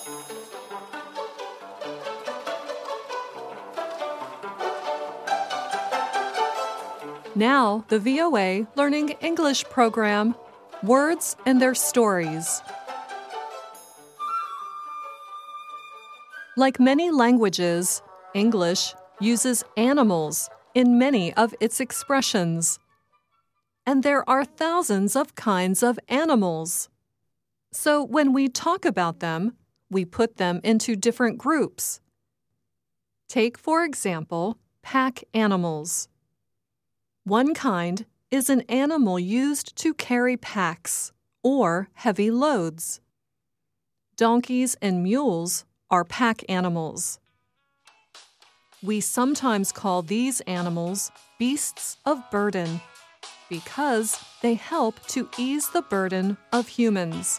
Now, the VOA Learning English program, Words and Their Stories. Like many languages, English uses animals in many of its expressions. And there are thousands of kinds of animals. So when we talk about them, we put them into different groups. Take, for example, pack animals. One kind is an animal used to carry packs or heavy loads. Donkeys and mules are pack animals. We sometimes call these animals beasts of burden because they help to ease the burden of humans.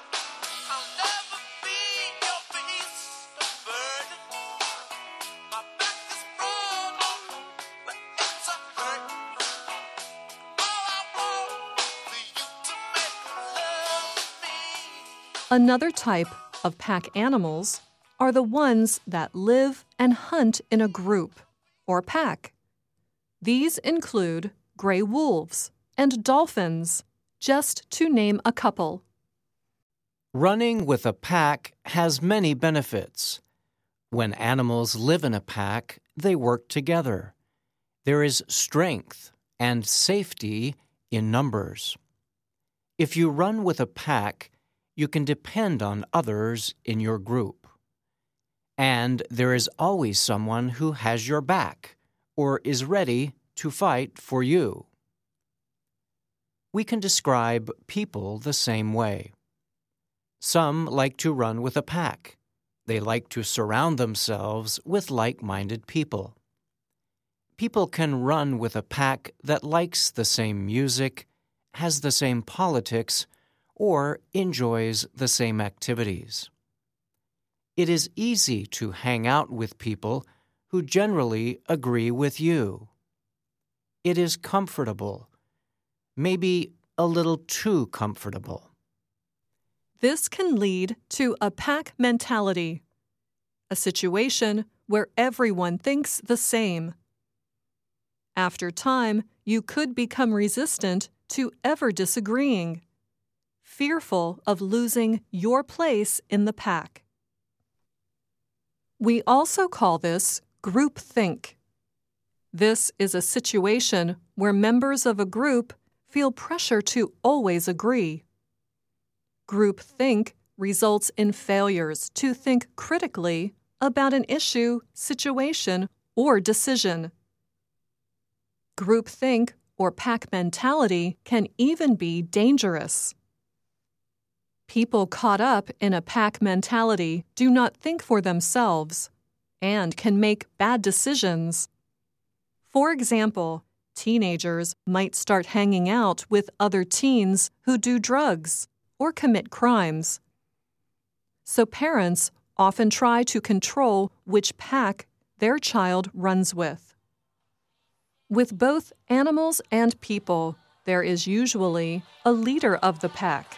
Another type of pack animals are the ones that live and hunt in a group or pack. These include gray wolves and dolphins, just to name a couple. Running with a pack has many benefits. When animals live in a pack, they work together. There is strength and safety in numbers. If you run with a pack, you can depend on others in your group. And there is always someone who has your back or is ready to fight for you. We can describe people the same way. Some like to run with a pack. They like to surround themselves with like-minded people. People can run with a pack that likes the same music, has the same politics, or enjoys the same activities. It is easy to hang out with people who generally agree with you. It is comfortable, maybe a little too comfortable. This can lead to a pack mentality, a situation where everyone thinks the same. After time, you could become resistant to ever disagreeing, fearful of losing your place in the pack. We also call this groupthink. This is a situation where members of a group feel pressure to always agree. Groupthink results in failures to think critically about an issue, situation, or decision. Groupthink or pack mentality can even be dangerous. People caught up in a pack mentality do not think for themselves and can make bad decisions. For example, teenagers might start hanging out with other teens who do drugs or commit crimes. So parents often try to control which pack their child runs with. With both animals and people, there is usually a leader of the pack.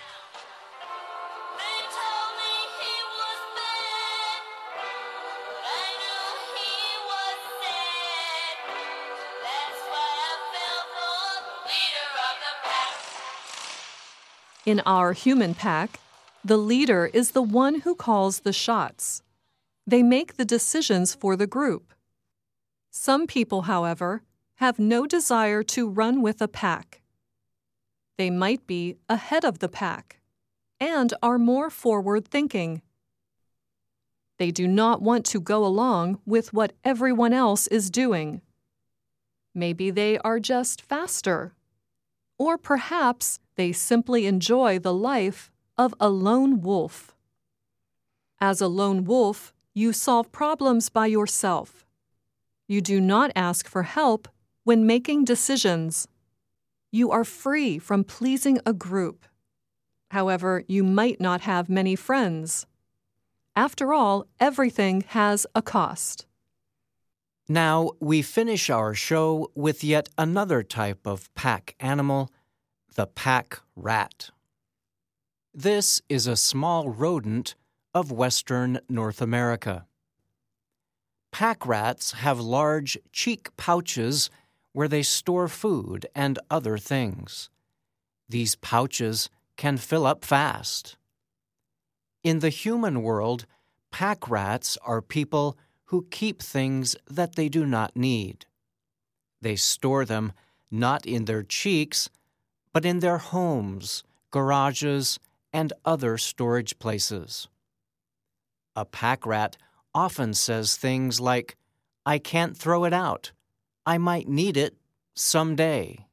In our human pack, the leader is the one who calls the shots. They make the decisions for the group. Some people, however, have no desire to run with a pack. They might be ahead of the pack and are more forward-thinking. They do not want to go along with what everyone else is doing. Maybe they are just faster. Or perhaps they simply enjoy the life of a lone wolf. As a lone wolf, you solve problems by yourself. You do not ask for help when making decisions. You are free from pleasing a group. However, you might not have many friends. After all, everything has a cost. Now we finish our show with yet another type of pack animal, the pack rat. This is a small rodent of western North America. Pack rats have large cheek pouches where they store food and other things. These pouches can fill up fast. In the human world, pack rats are people who keep things that they do not need. They store them not in their cheeks, but in their homes, garages, and other storage places. A pack rat often says things like, "I can't throw it out. I might need it someday."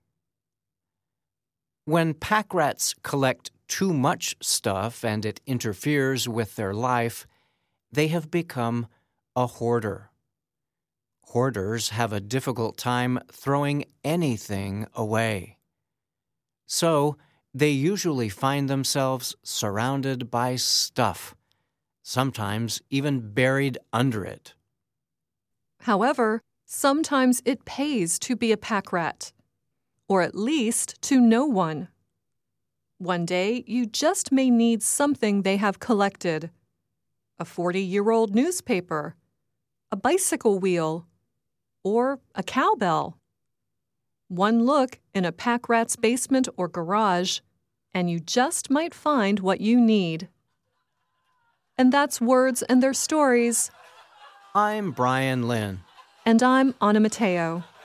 When pack rats collect too much stuff and it interferes with their life, they have become a hoarder. Hoarders have a difficult time throwing anything away. So, they usually find themselves surrounded by stuff, sometimes even buried under it. However, sometimes it pays to be a pack rat, or at least to know one. One day, you just may need something they have collected: a 40-year-old newspaper, a bicycle wheel, or a cowbell. One look in a pack rat's basement or garage, and you just might find what you need. And that's Words and Their Stories. I'm Brian Lynn. And I'm Anna Matteo.